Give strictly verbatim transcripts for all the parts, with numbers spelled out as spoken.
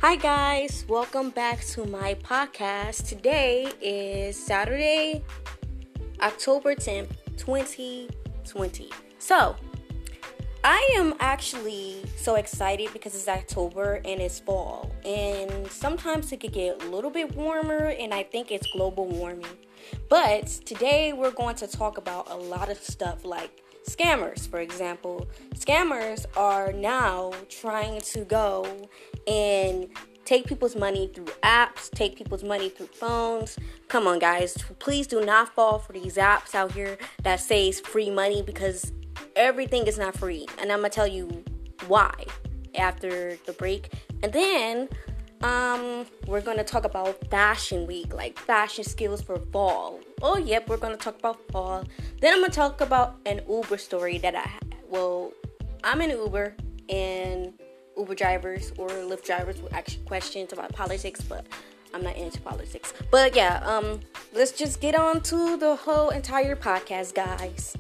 Hi guys, welcome back to my podcast. Today is Saturday, October tenth, twenty twenty. So, I am actually so excited because it's October and it's fall. And sometimes it could get a little bit warmer, and I think it's global warming. But today we're going to talk about a lot of stuff like scammers, for example. Scammers are now trying to go and take people's money through apps, take people's money through phones. Come on, guys. Please do not fall for these apps out here that says free money, because everything is not free. And I'm going to tell you why after the break. And then um, we're going to talk about fashion week, like fashion skills for fall. Oh, yep, we're going to talk about fall. Then I'm going to talk about an Uber story that I had. Well, I'm in Uber, and Uber drivers or Lyft drivers will ask questions about politics, but I'm not into politics. But yeah, um, let's just get on to the whole entire podcast, guys.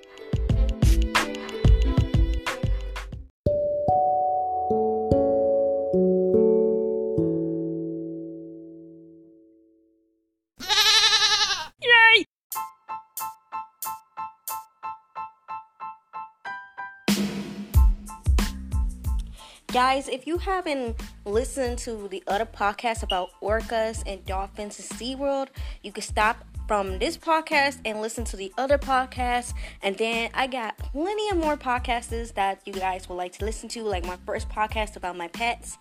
Guys, if you haven't listened to the other podcasts about orcas and dolphins in SeaWorld, you can stop from this podcast and listen to the other podcasts. And then I got plenty of more podcasts that you guys would like to listen to, like my first podcast about my pets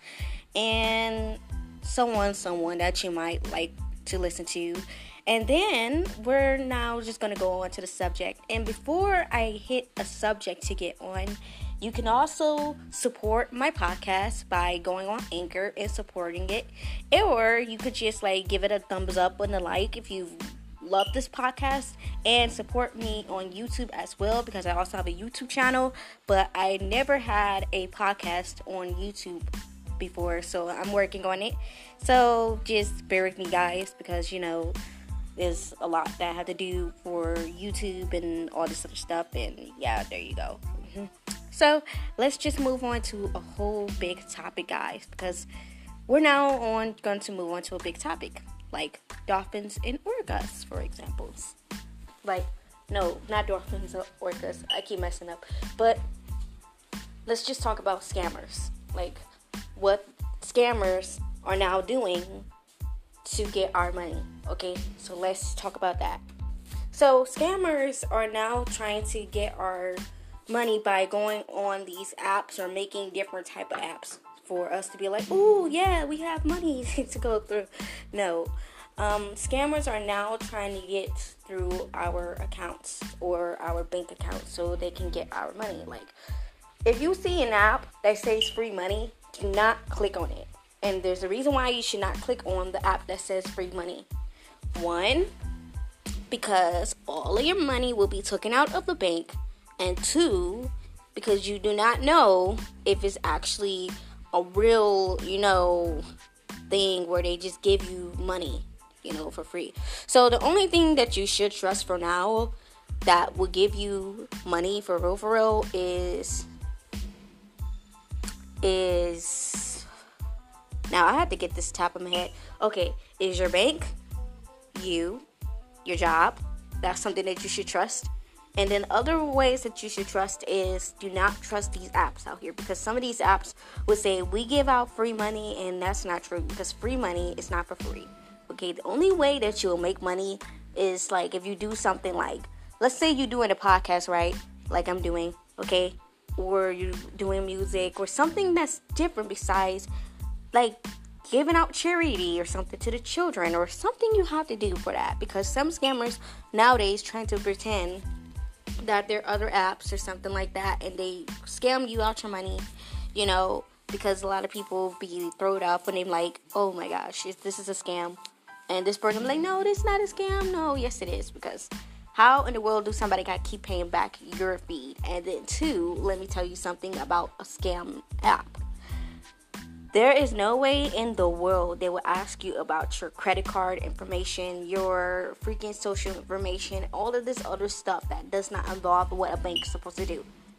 and so on, someone that you might like to listen to. And then we're now just going to go on to the subject. And before I hit a subject to get on, you can also support my podcast by going on Anchor and supporting it. Or you could just like give it a thumbs up and a like if you love this podcast, and support me on YouTube as well, because I also have a YouTube channel, but I never had a podcast on YouTube before, so I'm working on it. So just bear with me, guys, because you know there's a lot that I have to do for YouTube and all this other stuff, and yeah, there you go. Mm-hmm. So let's just move on to a whole big topic, guys, because we're now on going to move on to a big topic, like dolphins and orcas, for examples. Like, no, not dolphins or orcas. I keep messing up. But let's just talk about scammers, like what scammers are now doing to get our money. Okay, so let's talk about that. So scammers are now trying to get our money by going on these apps or making different type of apps for us to be like, oh yeah, we have money to go through. No, um, scammers are now trying to get through our accounts or our bank accounts so they can get our money. Like, if you see an app that says free money, do not click on it. And there's a reason why you should not click on the app that says free money. One, because all of your money will be taken out of the bank. And two, because you do not know if it's actually a real, you know, thing where they just give you money, you know, for free. So the only thing that you should trust for now that will give you money for real, for real is, is, now I have to get this top of my head. Okay, is your bank, you, your job. That's something that you should trust. And then other ways that you should trust is, do not trust these apps out here, because some of these apps would say we give out free money, and that's not true, because free money is not for free. Okay, the only way that you'll make money is like if you do something like, let's say you're doing a podcast, right? Like I'm doing, okay? Or you're doing music or something that's different besides like giving out charity or something to the children, or something you have to do for that, because some scammers nowadays trying to pretend that there are other apps or something like that, and they scam you out your money, you know, because a lot of people be throwed up when they're like, oh my gosh, this is a scam, and this person be like, no, this is not a scam. No, yes it is, because how in the world do somebody got to keep paying back your feed? And then two, let me tell you something about a scam app. There is no way in the world they will ask you about your credit card information, your freaking social information, all of this other stuff that does not involve what a bank is supposed to do.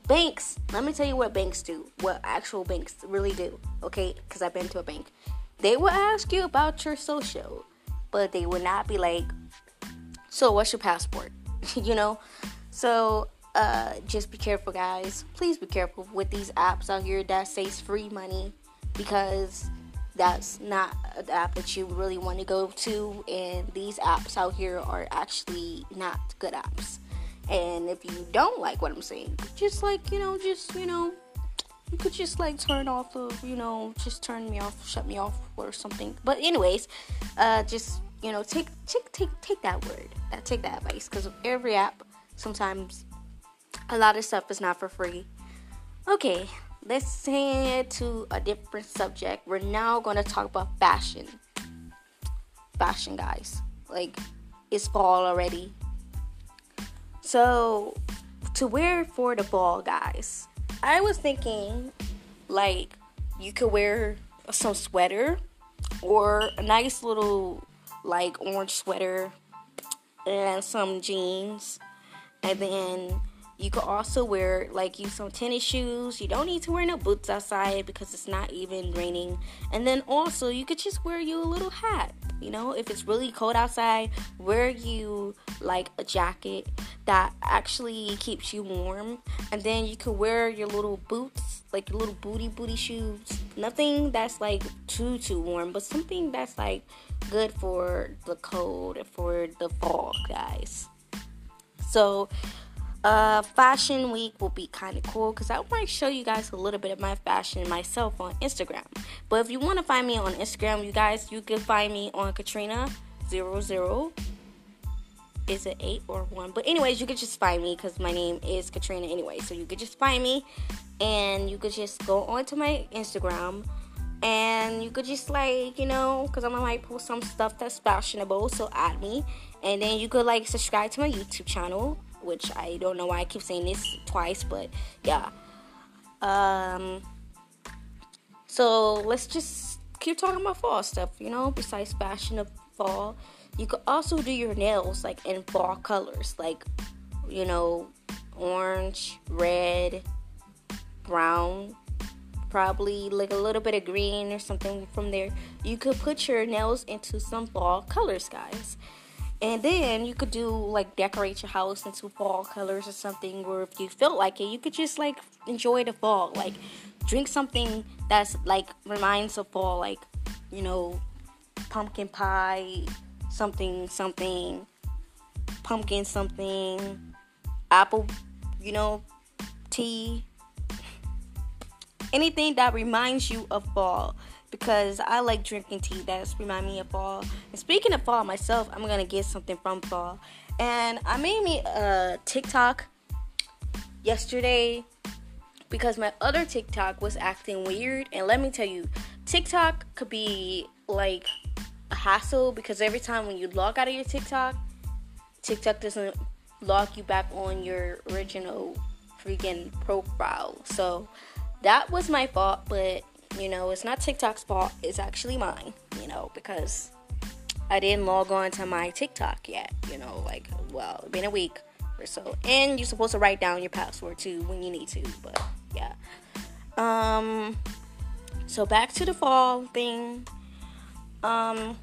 Banks, let me tell you what banks do. What actual banks really do. Okay? Because I've been to a bank. They will ask you about your social. But they will not be like, so what's your passport? You know? So, uh, just be careful, guys. Please be careful with these apps out here that says free money. Because that's not an app that you really want to go to. And these apps out here are actually not good apps. And if you don't like what I'm saying, just like, you know, just, you know, you could just like turn off the, you know, just turn me off, shut me off or something. But anyways, uh, just, you know, take, take, take, take that word, uh, take that advice. Because every app, sometimes a lot of stuff is not for free. Okay, let's head to a different subject. We're now going to talk about fashion. Fashion, guys. Like, it's fall already. So, to wear for the ball, guys, I was thinking, like, you could wear some sweater or a nice little, like, orange sweater and some jeans. And then you could also wear, like, you some tennis shoes. You don't need to wear no boots outside because it's not even raining. And then also, you could just wear you a little hat. You know, if it's really cold outside, wear you, like, a jacket that actually keeps you warm. And then you could wear your little boots, like your little booty booty shoes. Nothing that's, like, too, too warm, but something that's, like, good for the cold and for the fall, guys. So, uh, Fashion Week will be kind of cool because I want to show you guys a little bit of my fashion myself on Instagram. But if you want to find me on Instagram, you guys, you can find me on Katrina zero zero. Is it eight or one? But anyways, you could just find me because my name is Katrina anyway. So you could just find me and you could just go onto my Instagram and you could just, like, you know, because I'm going to might post some stuff that's fashionable. So add me. And then you could, like, subscribe to my YouTube channel, which I don't know why I keep saying this twice, but yeah. Um, so let's just keep talking about fall stuff, you know, besides fashion of fall. You could also do your nails, like, in fall colors, like, you know, orange, red, brown, probably like a little bit of green or something from there. You could put your nails into some fall colors, guys. And then you could do, like, decorate your house into fall colors or something. Or if you feel like it, you could just, like, enjoy the fall. Like, drink something that's, like, reminds of fall. Like, you know, pumpkin pie, something, something, pumpkin something, apple, you know, tea. Anything that reminds you of fall. Because I like drinking tea that's remind me of fall. And speaking of fall myself, I'm going to get something from fall. And I made me a TikTok yesterday because my other TikTok was acting weird. And let me tell you, TikTok could be like a hassle because every time when you log out of your TikTok, TikTok doesn't log you back on your original freaking profile. So that was my fault, but you know, it's not TikTok's fault. It's actually mine, you know, because I didn't log on to my TikTok yet, you know, like, well, it's been a week or so. And you're supposed to write down your password, too, when you need to, but, yeah. Um, so back to the fall thing. Um,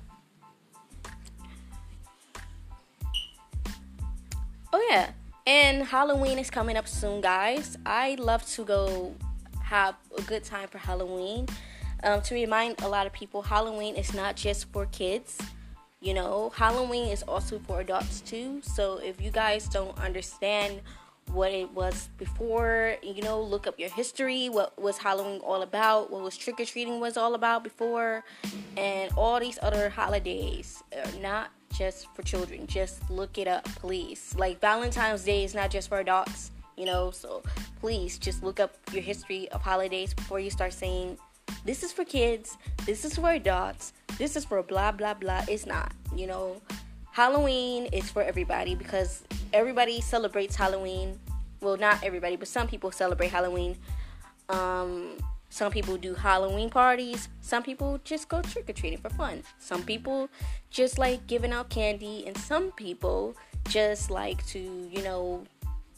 oh, yeah. And Halloween is coming up soon, guys. I love to go have a good time for Halloween. Um, to remind a lot of people, Halloween is not just for kids. You know, Halloween is also for adults too. So if you guys don't understand what it was before, you know, look up your history. What was Halloween all about? What was trick-or-treating was all about before? And all these other holidays are not just for children. Just look it up, please. Like, Valentine's Day is not just for adults. You know, so please just look up your history of holidays before you start saying, this is for kids, this is for adults, this is for blah, blah, blah. It's not, you know. Halloween is for everybody because everybody celebrates Halloween. Well, not everybody, but some people celebrate Halloween. Um, some people do Halloween parties. Some people just go trick-or-treating for fun. Some people just like giving out candy. And some people just like to, you know,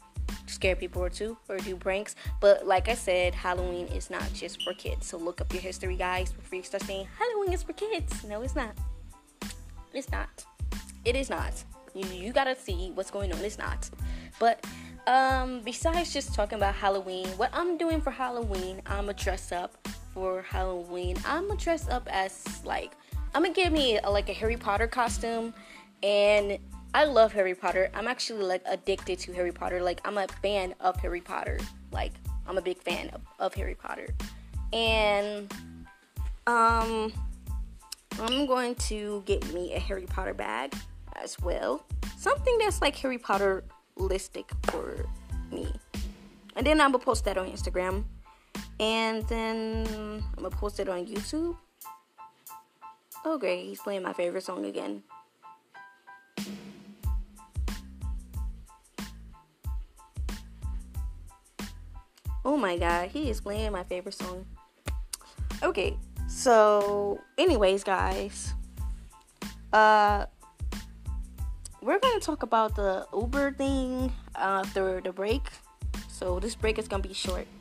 scare people or two or do pranks. But like I said, Halloween is not just for kids. So look up your history, guys, before you start saying Halloween is for kids. No, it's not. It's not. It is not. You, you gotta see what's going on. It's not. But um, besides just talking about Halloween, what I'm doing for Halloween, I'm gonna dress up for Halloween. I'm gonna dress up as like, I'm gonna give me a, like a Harry Potter costume. And I love Harry Potter. I'm actually like addicted to Harry Potter. Like, I'm a fan of Harry Potter. Like, I'm a big fan of, of Harry Potter. And um I'm going to get me a Harry Potter bag as well. Something that's like Harry Potter-listic for me. And then I'm going to post that on Instagram. And then I'm going to post it on YouTube. Oh, great. He's playing my favorite song again. Oh my God. He is playing my favorite song. Okay. So, anyways, guys. Uh... We're going to talk about the Uber thing uh, after the break. So this break is going to be short.